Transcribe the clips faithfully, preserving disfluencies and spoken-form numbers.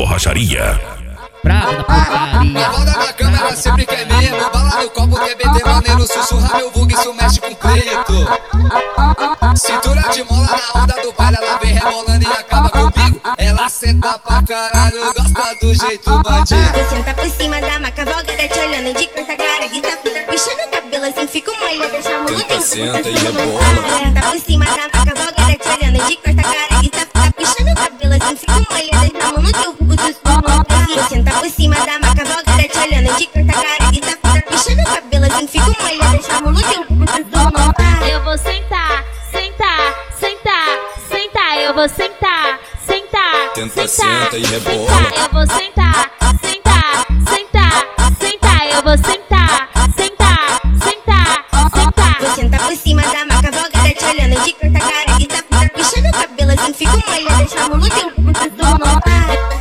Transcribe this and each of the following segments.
borracharia. Brava da putaria. Roda na cama, ela sempre quer mesmo. Bala no copo, T B T maneiro. Sussurra meu vulgo, isso mexe com preto. Cintura de mola na onda do baile, ela vem rebolando e acaba comigo. Ela senta pra caralho, gosta do jeito bandido. Eu senta por cima da maca, volgada te olhando de corta cara, guita puta, puxando o cabelo assim, fica uma ilha, deixa a mão. Senta e rebola. Senta por cima da maca, volgada te olhando de corta cara, guita puta, puxando o cabelo assim, fica uma ilha, deixa a mão no teu cu, tu senta por cima da maca, volgada te olhando de corta cara, guita puta, puxando o cabelo assim, fica uma ilha, deixa a mão no teu cu, tu Eu vou sentar, sentar, sentar, sentar, eu vou sentar, sentar, Tenta, sentar, senta e rebola. sentar, eu vou sentar, sentar, sentar, sentar, eu vou sentar, sentar, sentar, sentar. Vou sentar por cima da maca, volgada te olhando de corta cara, guita puta, puxando o cabelo assim, fica uma ilha, deixa a mão no teu cu, tu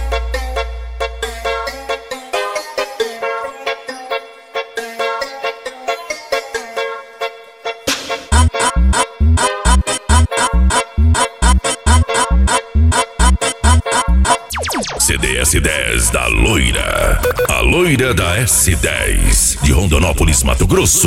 C D S dez da Loira. A Loira da S dez, de Rondonópolis, Mato Grosso.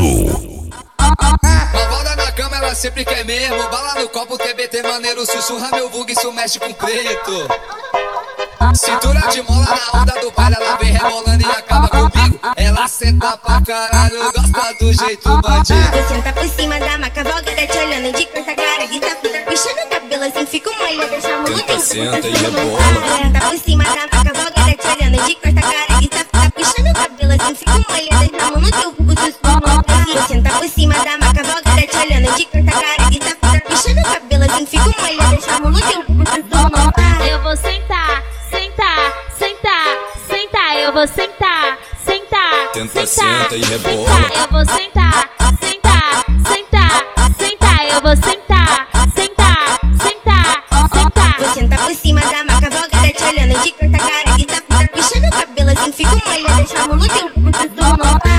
Roda na cama, ela sempre quer mesmo. Bala no copo, T B T maneiro. Sussurra meu vulgo, isso mexe com preto. Cintura de mola na onda do baile, ela vem rebolando e acaba comigo. Ela senta pra caralho, gosta do jeito bandido. Eu senta por cima da maca, volgada te olhando de corta cara, guita puta, puxando o cabelo assim, fica uma ilha, deixa a mão no teu cu. Senta e rebola. Senta por cima da maca, volgada te olhando de corta cara, guita puta, puxando o cabelo assim, fica uma ilha, deixa a mão no teu cu, tu senta por cima da maca, volgada te olhando de corta cara, guita puta, puxando o cabelo assim, fica uma ilha, deixa a mão no teu cu, tu Eu vou sentar, sentar, sentar, sentar, eu vou sentar, sentar, Tenta, sentar, senta e rebola. sentar, eu vou sentar, sentar, sentar, sentar, eu vou sentar, sentar, sentar, sentar. Vou sentar por cima da maca, volgada te olhando de corta cara, guita puta, puxando o cabelo assim, fica uma ilha, deixa a mão no teu cu, tu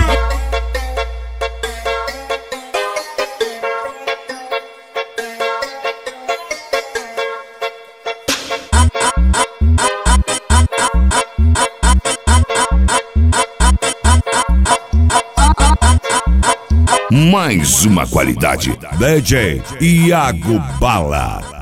Mais uma qualidade. D J Iago Bala.